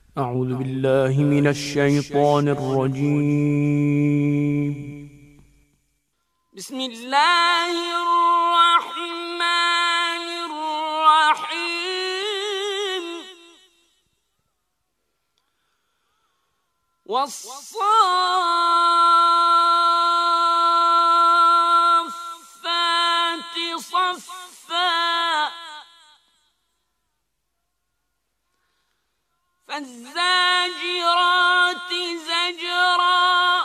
أعوذ بالله من الشيطان الرجيم. بسم الله الرحمن الرحيم. والصافات صفا فالزاجرات زجرا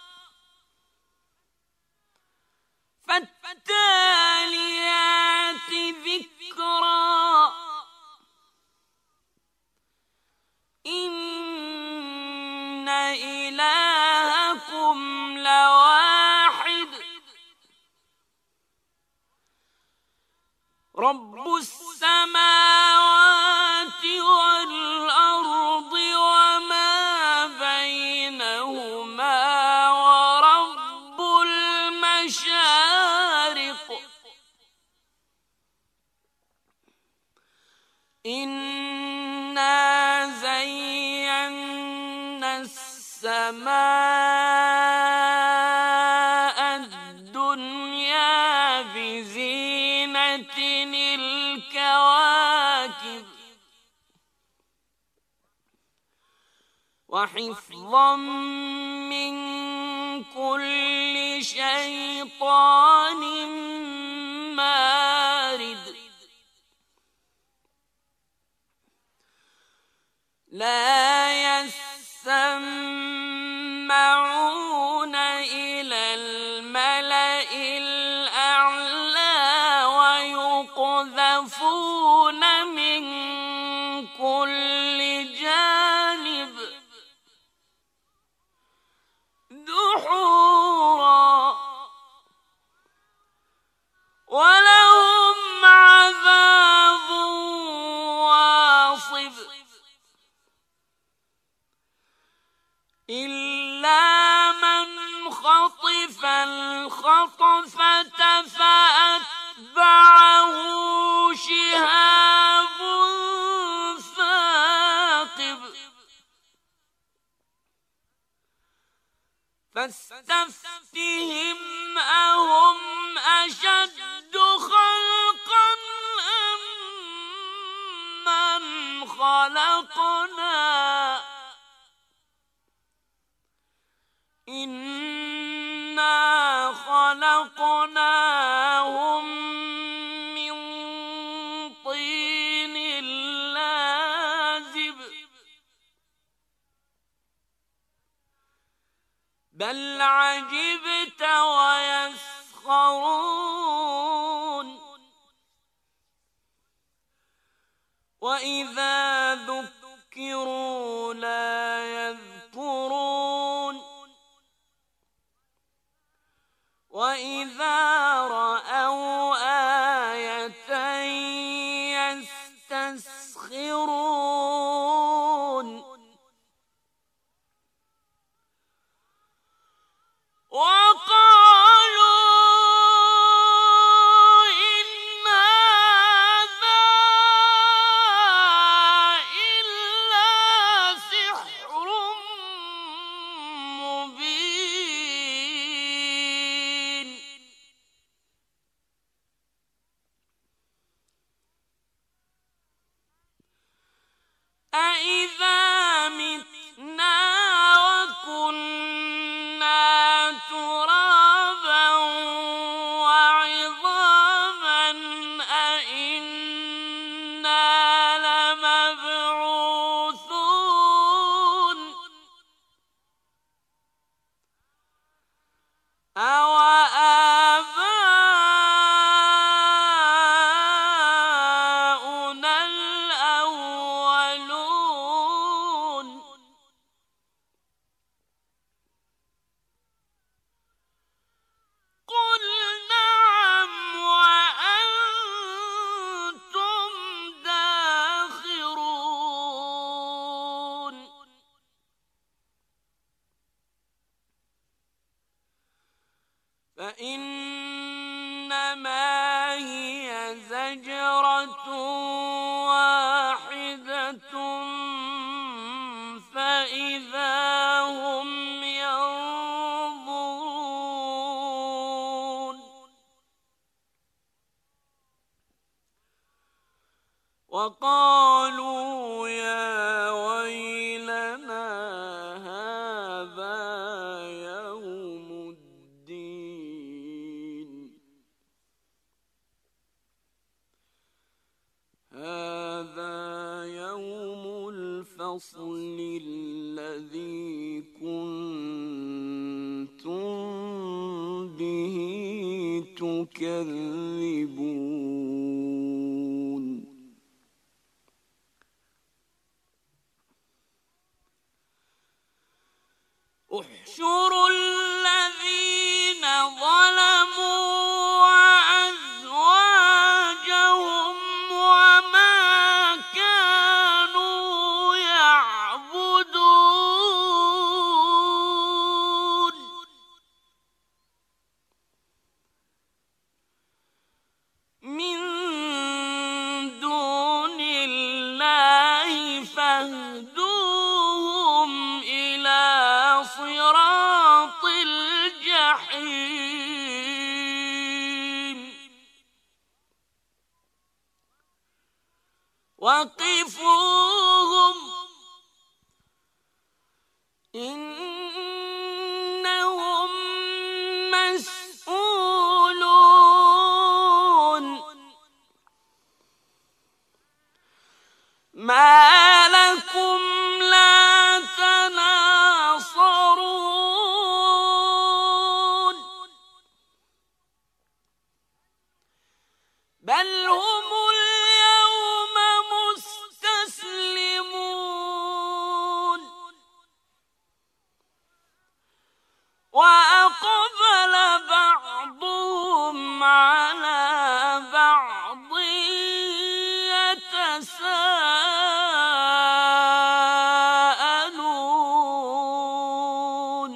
فالتاليات ذكرا إن إلهكم لواحد رب السماوات والأرض وما بينهما ورب المشارق إنا زينا السماء الدنيا بزينة الكواكب وحفظا من كل شيطان مارد لا يسمعون إلى الملأ الأعلى ويقذفون من كل جانب دحورا ولهم عذاب واصب إلا من خطف الخطفة فأتبعه شهاب ثاقب فاستفتهم أهم أشد خلقا أم من خلقنا إنا خلقناهم من طين لازب بل عجبت ويسخرون وإذا ذكروا لا يذكرون وإذا رأوا آية يستسخرون وقالوا إن هذا إلا سحر مبين أإذا متنا وكنا ترابا وعظاما أإنا لمبعوثون أوآباؤنا الأولون قل نعم وأنتم داخرون فإنما هي زجرة واحدة إذا هم ينظرون وقالوا يا ويلنا هذا يوم الدين هذا يوم الفصل الذي كنتم به تكذبون احشروا الذين ظلموا وأزواجهم وما كانوا يعبدون من دون الله فاهدوهم إلى صراط الجحيم وقفوهم إنهم مسؤولون ما لكم لا تناصرون بل هم اليوم مستسلمون وأقبل بعضهم على بعض يتساءلون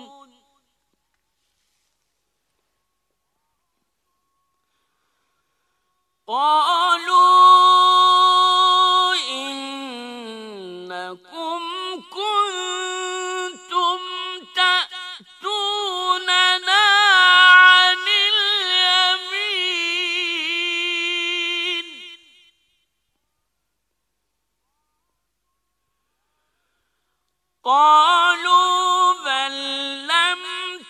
قالوا إنكم كنتم تأتوننا عن اليمين قالوا بل لم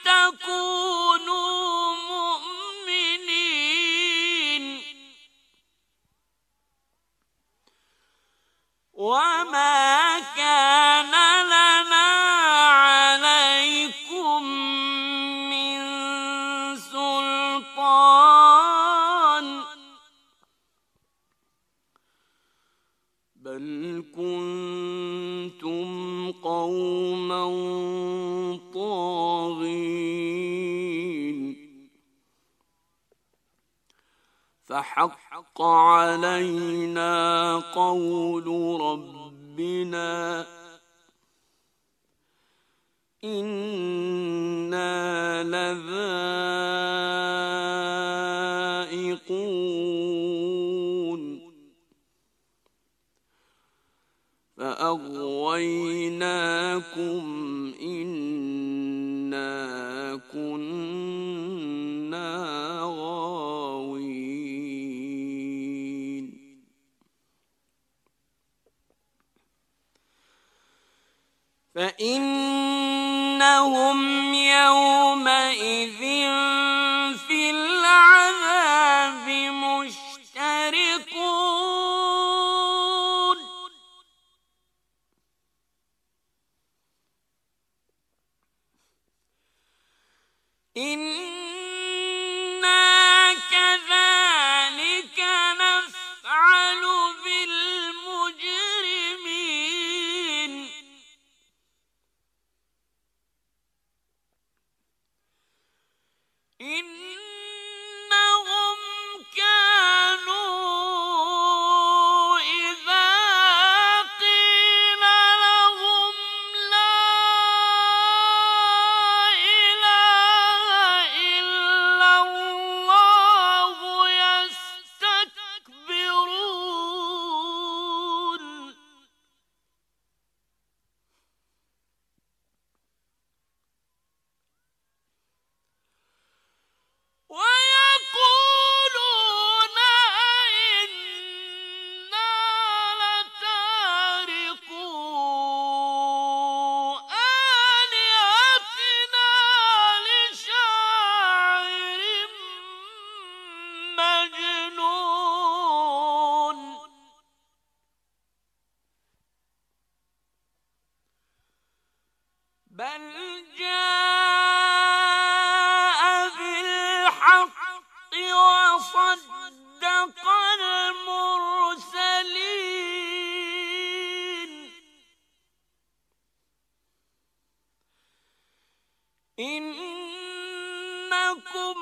تكونوا مؤمنين وما كان لنا عليكم من سلطان بل كنتم قوما طاغين فحق علينا قول ربنا إنا لذائقون فأغويناكم إنا كنا غاوين فإنهم يومئذ في العذاب مشتركون إنا كذلك نفعل بالمجرمين إنهم كانوا إذا قيل لهم لا إله إلا الله يستكبرون بل جاء بالحق وصدق المرسلين إنكم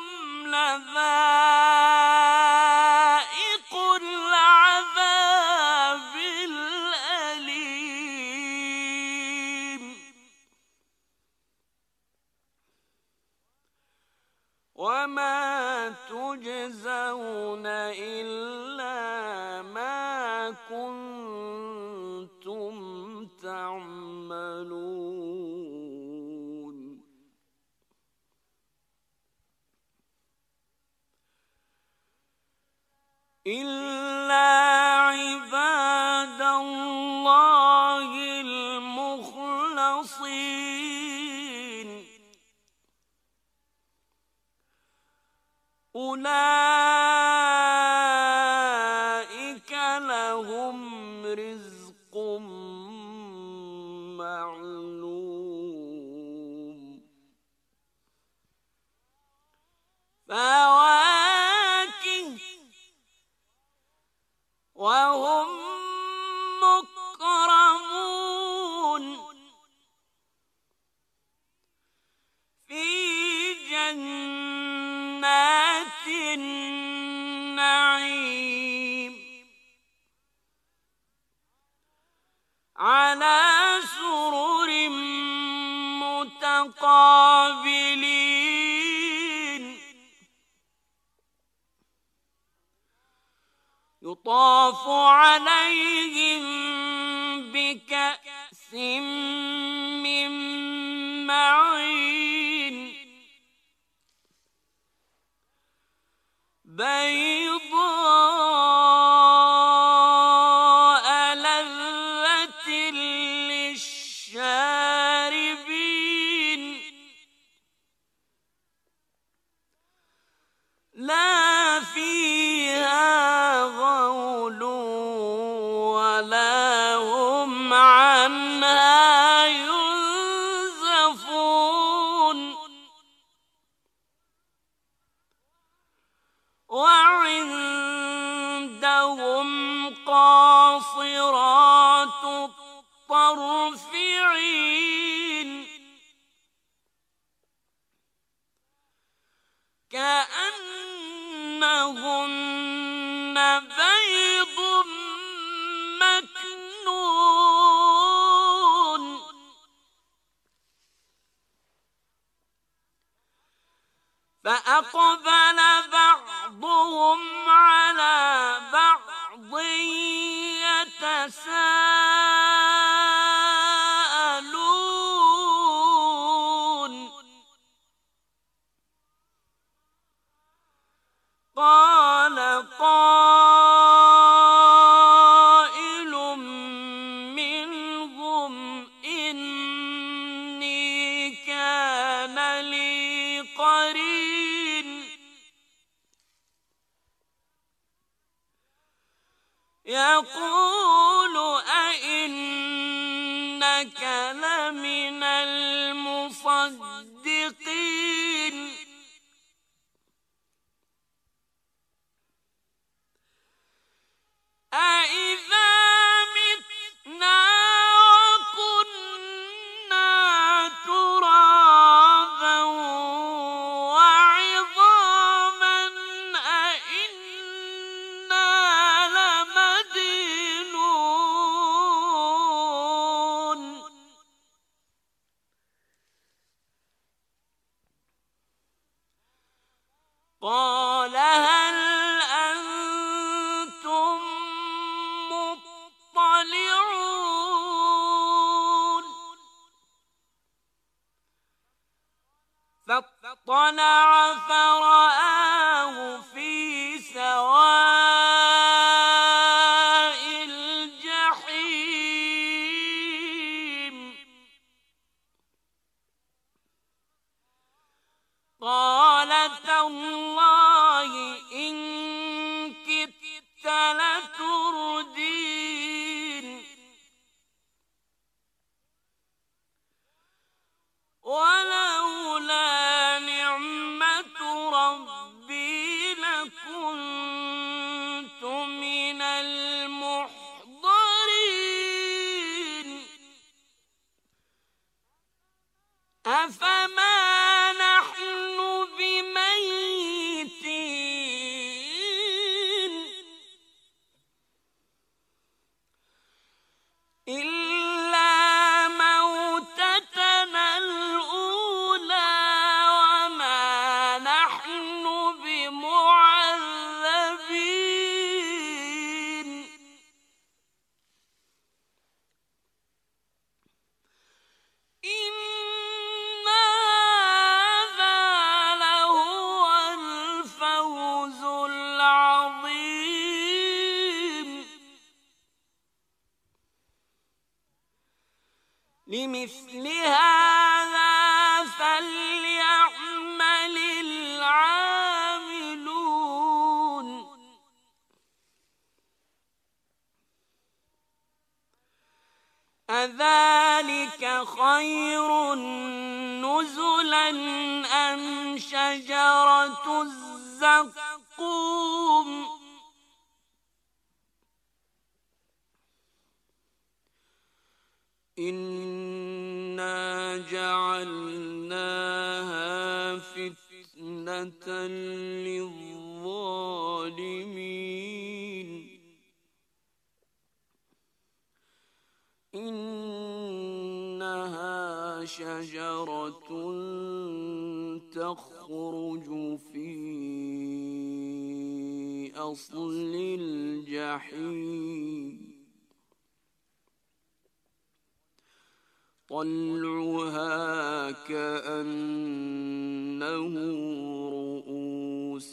لذائق العذاب الأليم وما تجزون إلا ما كنتم تعملون إلا عباد الله المخلصين أولئك لهم رزق معلوم فواكه وهم مكرمون في جنات النعيم على سرر متقابلين يطاف عليهم بكأس من معين بيضاء لذة للشاربين لا فيها غول ولا هم عنها ينزفون وعندهم قاصرات الطرف عين كأنهن بيض مكنون فأقبل بعضهم على بعض يتساءلون قال قائل منهم إني كان لي قرين يقول أئنك لمن المصدقين أإذا متنا وكنا ترابا وعظاما أإنا لمدينون قال هل أنتم مطلعون فاطلع فرآه في سواء الجحيم قال تالله إن كدت لتردين أفما نحن بميتين إلا موتتنا الأولى وما نحن بمعذبين إن هذا لهو الفوز العظيم لمثل هذا فليعمل العاملون أذلك خير نزلا أم شجرة الزقوم إنا جعلناها فتنة للظالمين إنها شجرة تخرج في أصل الجحيم طلعها كأنه رؤوس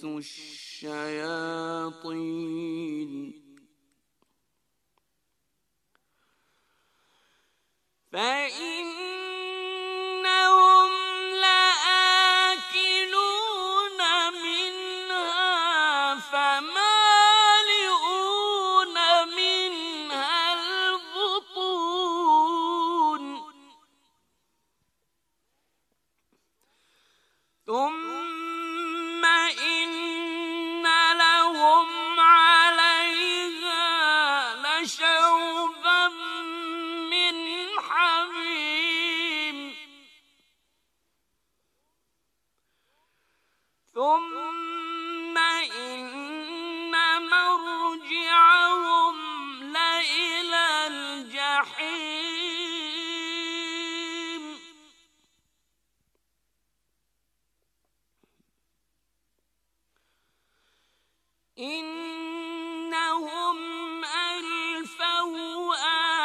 الشياطين فإنهم لآكلون منها فمالئون منها البطون ثم إن لهم عليها لشوبا من حميم ثم إن مرجعهم لإلى الجحيم إنهم ألفوا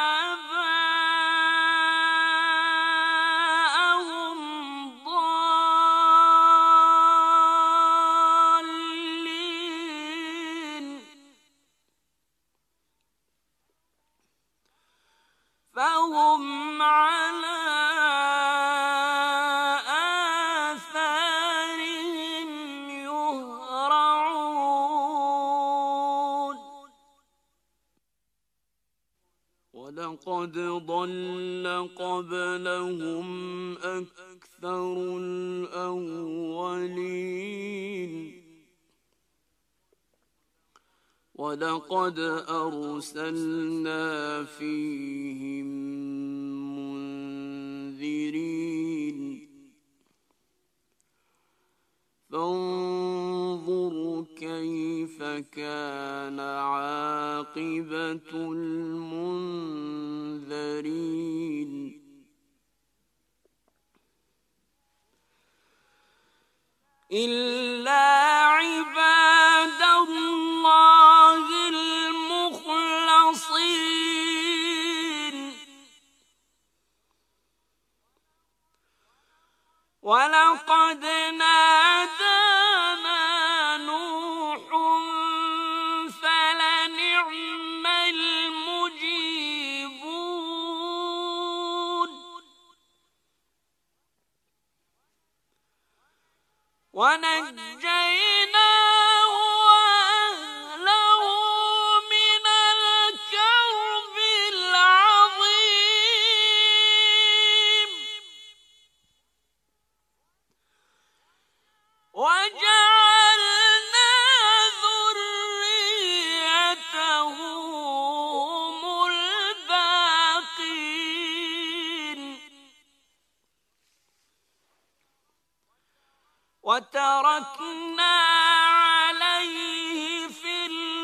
آباءهم ضالين فهم على آثارهم يهرعون ولقد ضل قبلهم أكثر الأولين ولقد أرسلنا فيهم منذرين فانظر كيف كان عاقبة المنذرين إلا عباد الله المخلصين ولقد نادانا نوح فلنعم المجيبون ونجيناه وأهله من الكرب العظيم وجعلنا ذريته هم الباقين وتركنا عليه في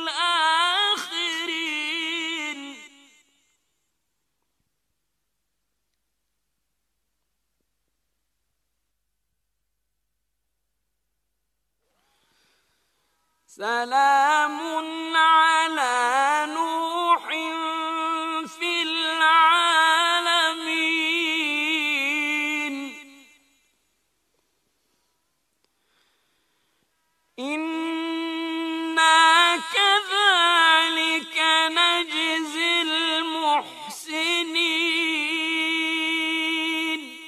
الآخرين سلام على نوح في العالمين إنا كذلك نجزي المحسنين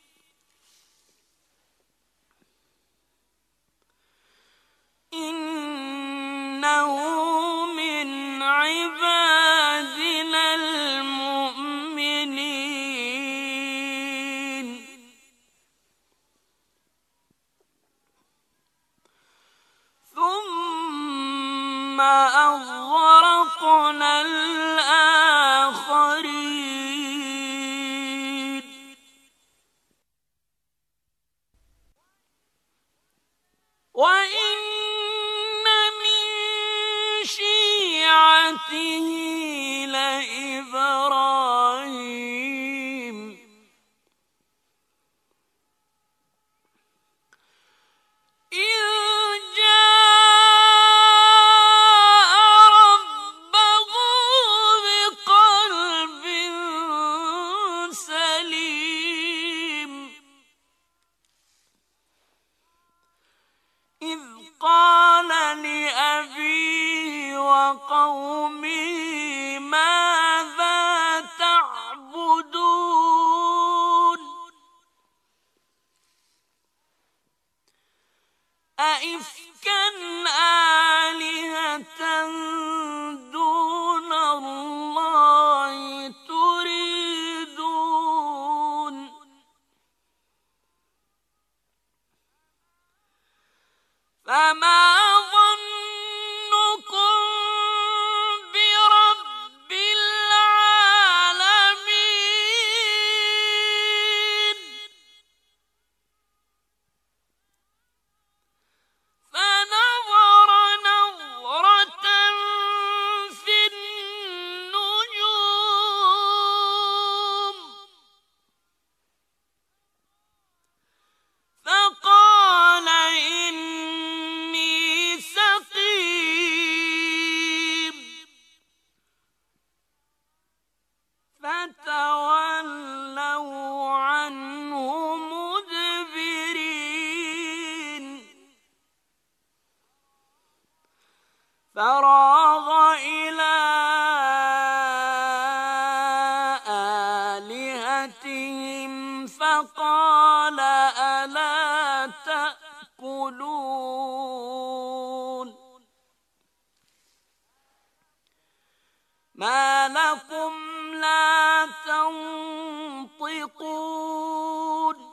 إنه من عبادنا المؤمنين ثم أغرقنا الآخرين وإن من شيعته لإبراهيم إذ جاء ربه بقلب سليم إذ قال لأبيه وقومه ماذا تعبدون أئفكا آلهة دون الله تريدون فما ظنكم برب العالمين فنظر نظرة في النجوم فقال إني سقيم فتولوا عنه مدبرين فراغ إلى آلهتهم فقال ألا تأكلون ما لكم لا تنطقون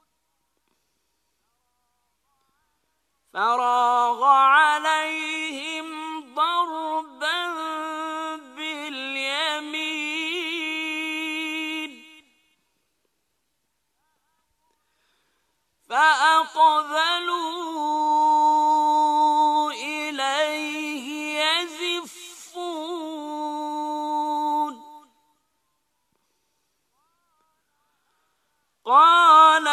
فراغ عليهم ضربا باليمين فأقبلوا إليه يزفون قال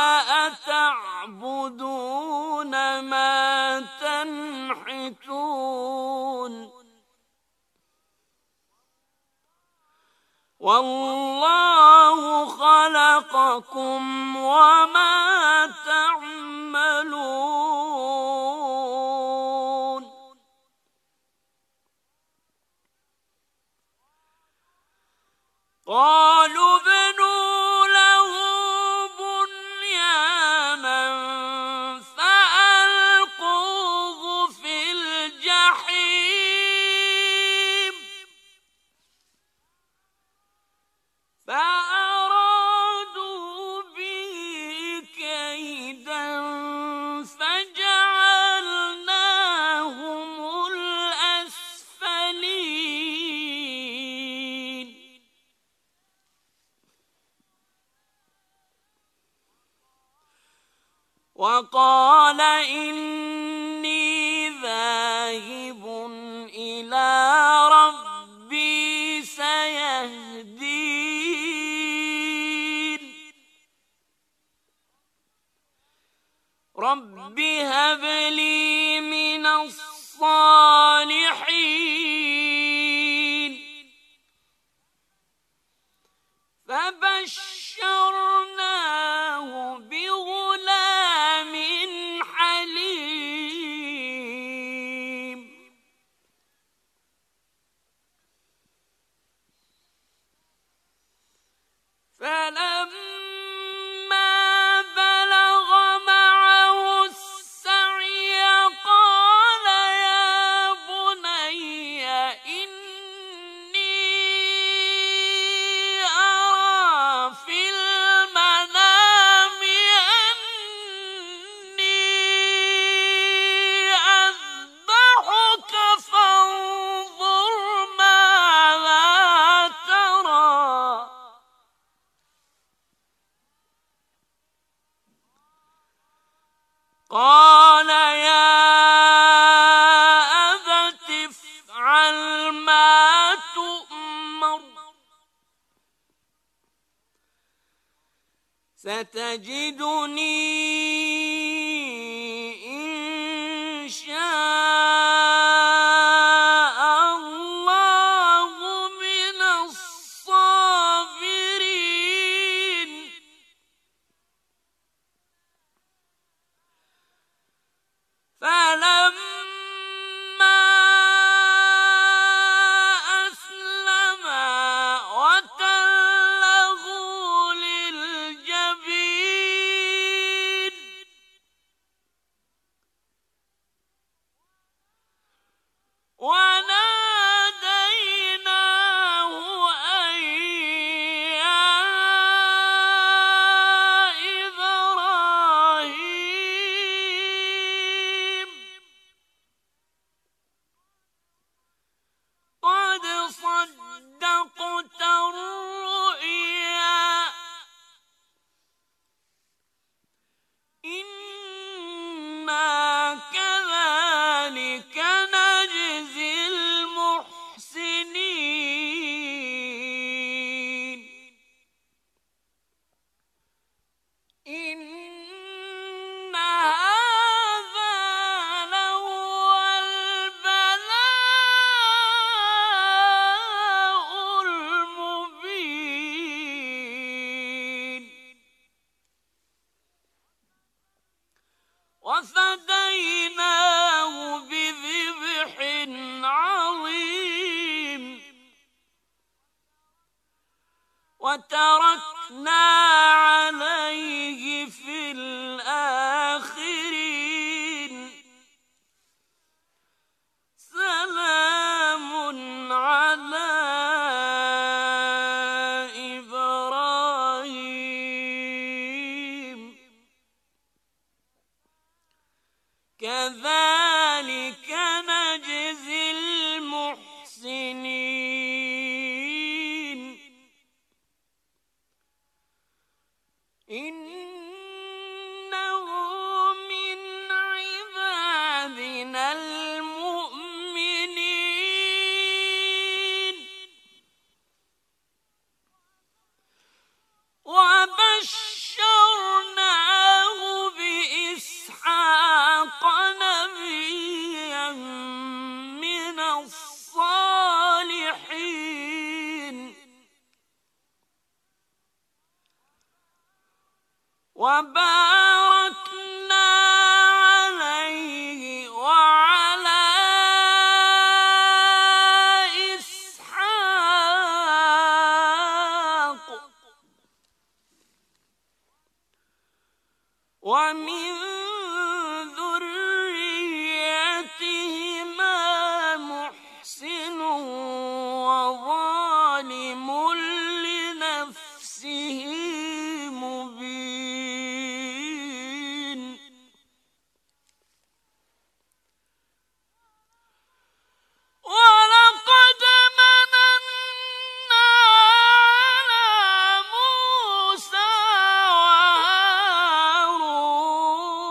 أتعبدون ما تنحتون والله خلقكم وما تعملون قالوا ابنوا له بنيانا فألقوه في الجحيم فأرادوا به كيدا فجعلناهم الأسفلين وقال إني ذاهب إلى ربي سيهدين رب هب لي من الصالحين فبشرناه بغلام حليم فلما بلغ معه السعي قال يا بني إني أرى في المنام أني أذبحك فانظر ماذا ترى قال يا أبت افعل ما تؤمر ستجدني إن شاء الله من الصابرين فلما أسلما وتله للجبين وناديناه أن يا إبراهيم قد صدقت الرؤيا إنا كذلك نجزي المحسنين إن هذا لهو البلاء المبين وفديناه بذبح عظيم وتركنا عليه في الآخرين سلام على إبراهيم كذلك نجزي المحسنين إنه من عبادنا المؤمنين وبشرناه بإسحاق نبيا من الصالحين وباركنا عليه وعلى إسحاق ومن ذريتهما محسن وظالم لنفسه مبين ولقد مننا على موسى وهارون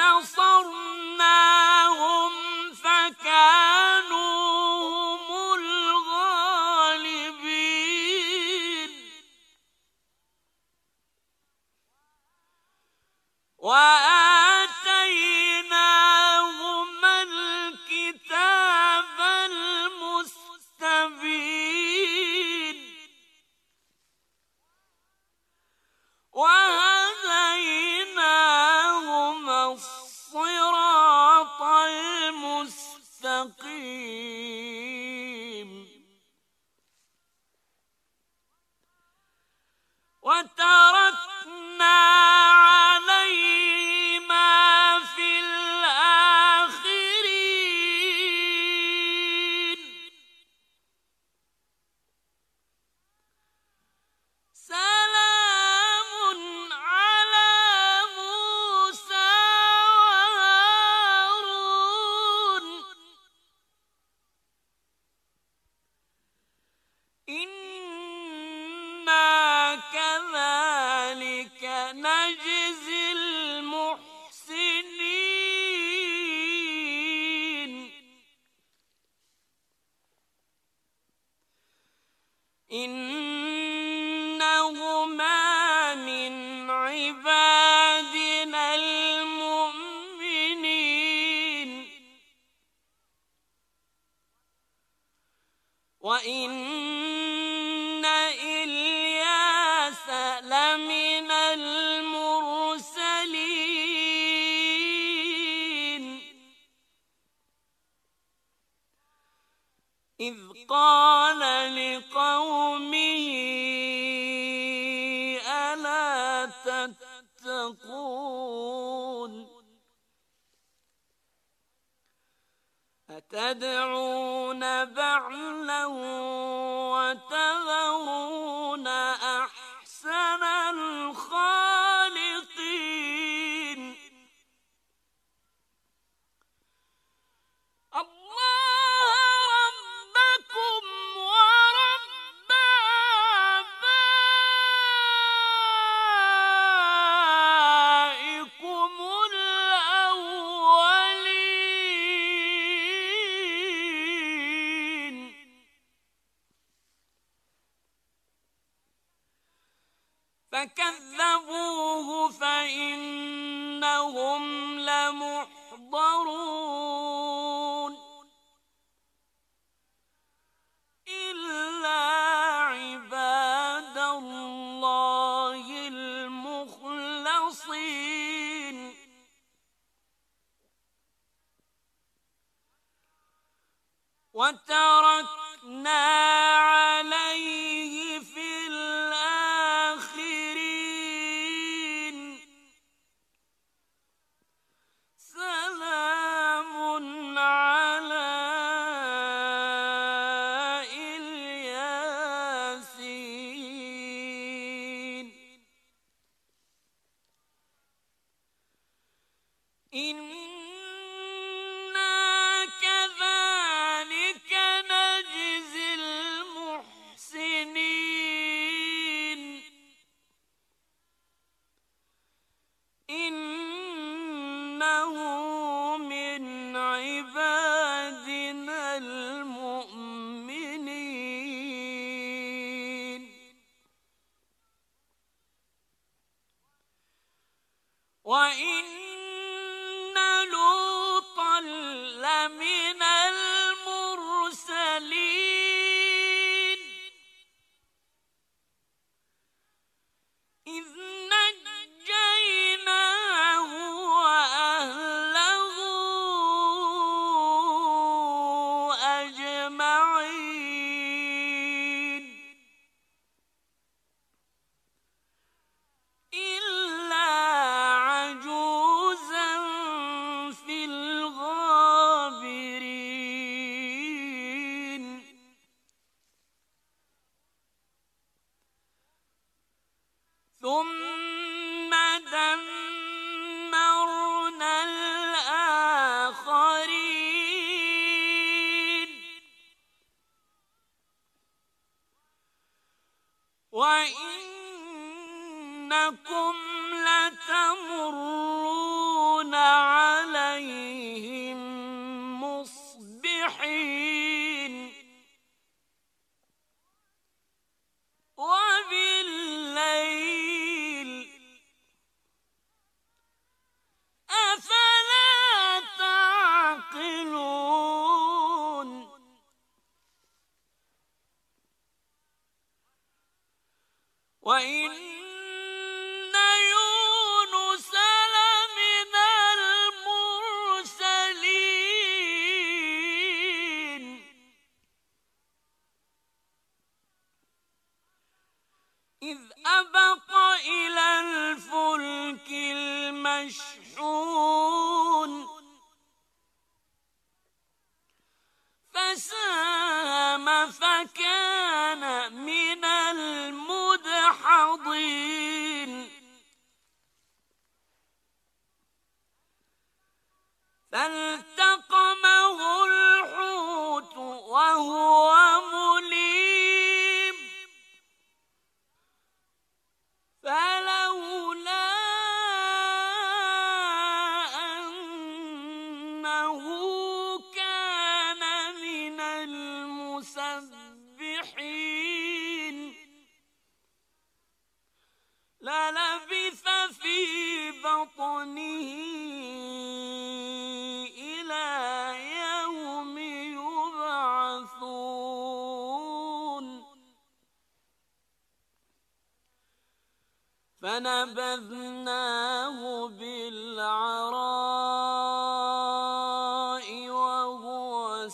ونصرناهم فكانوا هم الغالبين وآتيناهما الكتاب المستبين وهديناهما الصراط المستقيم وتركنا عليهما في الآخرين سلام على موسى وهارون إنا كذلك نجزي المحسنين إنهما من عبادنا المؤمنين وإن إلياس لمن المرسلين إذ قال لقومه ألا تتقون أتدعون بعلا وتذرون أحسن الخالقين الله ربكم ورب آبائكم الأولين فكذبوه فإنهم لمحضرون إلا عباد الله المخلصين وتركنا عليه في الآخرين سلام على الياسين إنا كذلك نجزي المحسنين إنه من عبادنا المؤمنين وإن لوطا لمن المرسلين إذ نجيناه وأهله أجمعين إلا عجوزا في الغابرين ثم دمرنا الآخرين وإنكم لتمرون فكان من المدحضين فالتقمه الحوت وهو مليم فلولا أنه كان من المسبحين للبث في بطنه إلى يوم يبعثون فنبذناه بالعراء وهو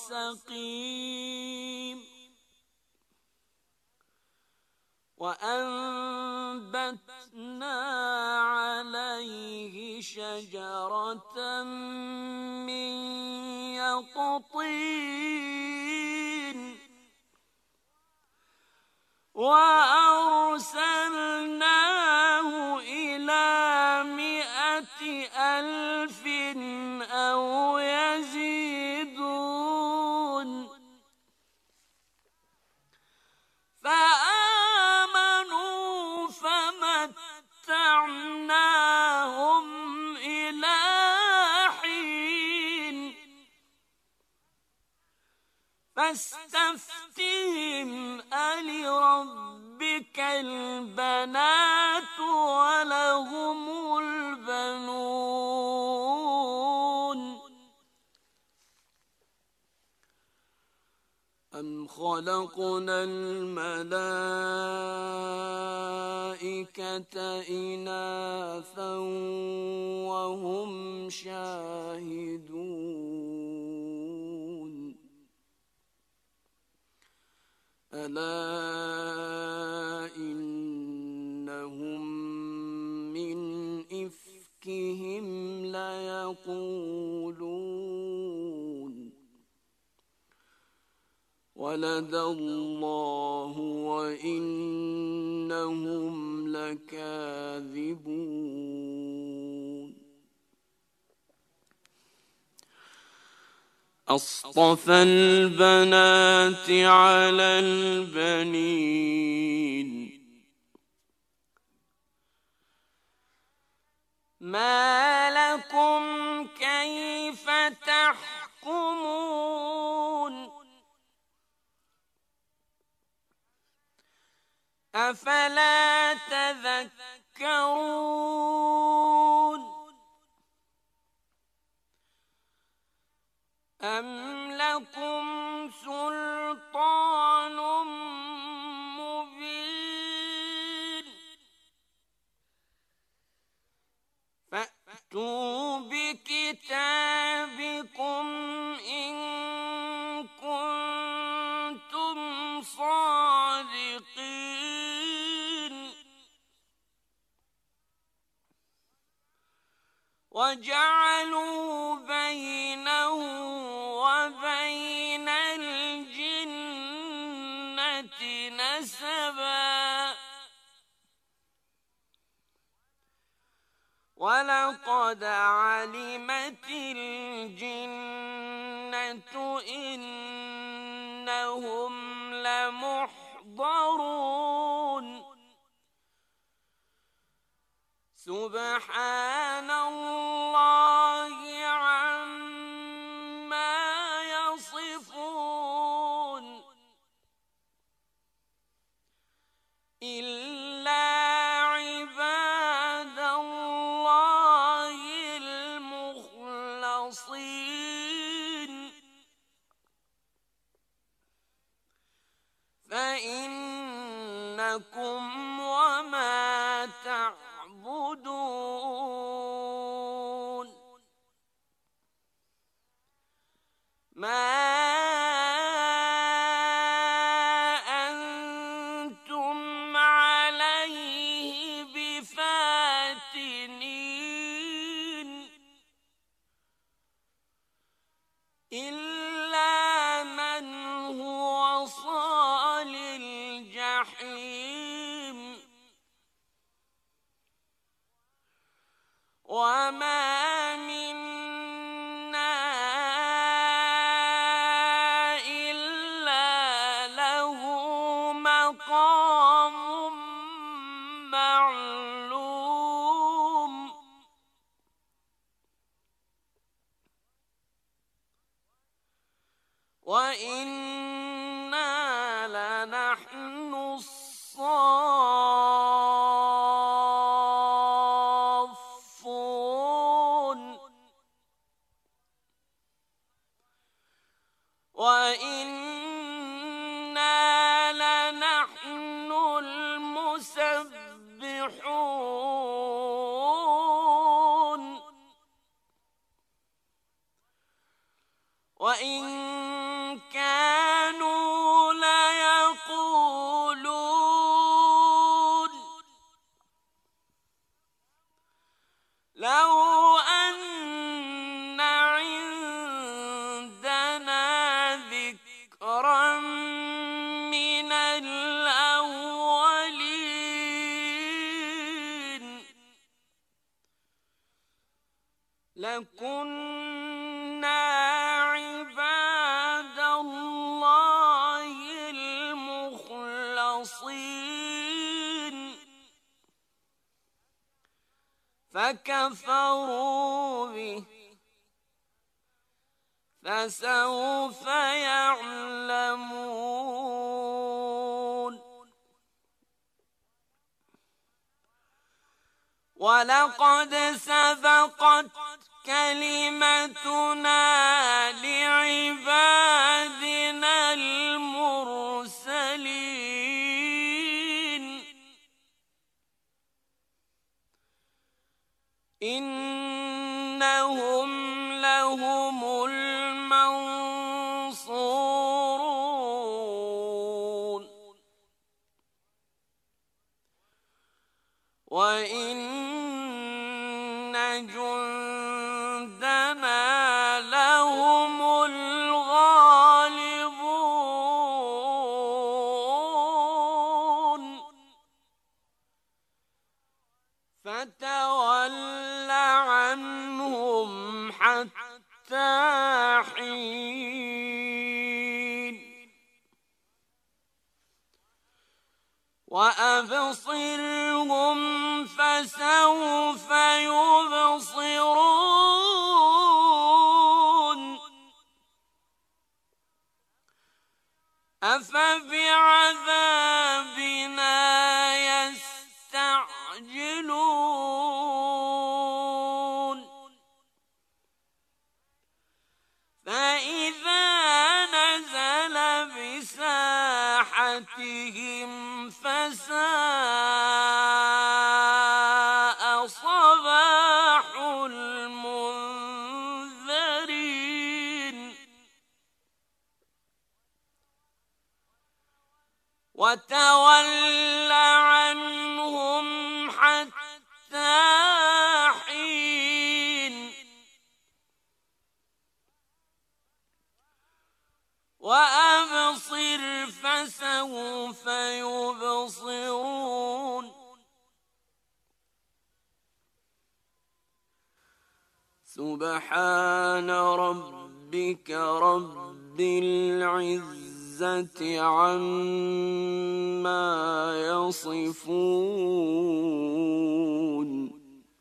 سقيم وأنبتنا عليه شجرة من يقطين وأرسلناه إلى 100,000 أو يزيدون فآمنوا فمتعناهم إلى حين فاستفتهم ألربك البنات ولهم البنون أم خلقنا الملائكة إناثا وهم شاهدون ألا إنهم من إفكهم ليقولون ولد الله وإنهم لكاذبون أصطفى البنات على البنين ما لكم كيف تحكمون أفلا تذكرون أم لكم سلطان مبين فأتوا بكتابكم إن كنتم صادقين وجعلوا بينه وبين الجنة نسبا ولقد علمت الجنة إنهم لمحضرون سبحان الله عما يصفون إلا عباد الله المخلصين فإنكم وما تعبدون ما أنتم عليه بفاتنين إلا من هو صالح وإنا لنحن الصافون وإنا لنحن المسبحون وإن كانوا ليقولون لو أن عندنا ذكرا من الأولين لكنا عباد الله المخلصين فكفروا به فسوف يعلمون ولقد سبقت كلمتنا لعبادنا المرسلين إنهم لهم المنصورون وإن جندنا لهم الغالبون فتول عنهم حتى حين وأبصرهم فسوف يبصرون أفبعذابنا يستعجلون فإذا نزل بساحتهم فساء صباح المنذرين وتول عنهم حتى حين وأبصر فسوف يبصرون سبحان ربك رب العزة عما يصفون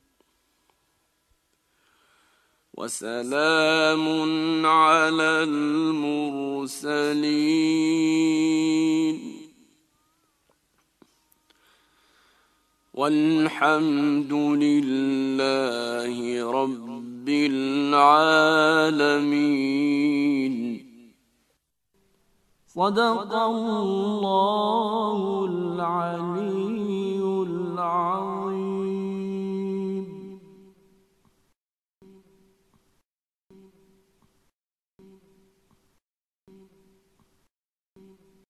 وسلام على المرسلين والحمد لله رب العالمين. صدق الله العليم.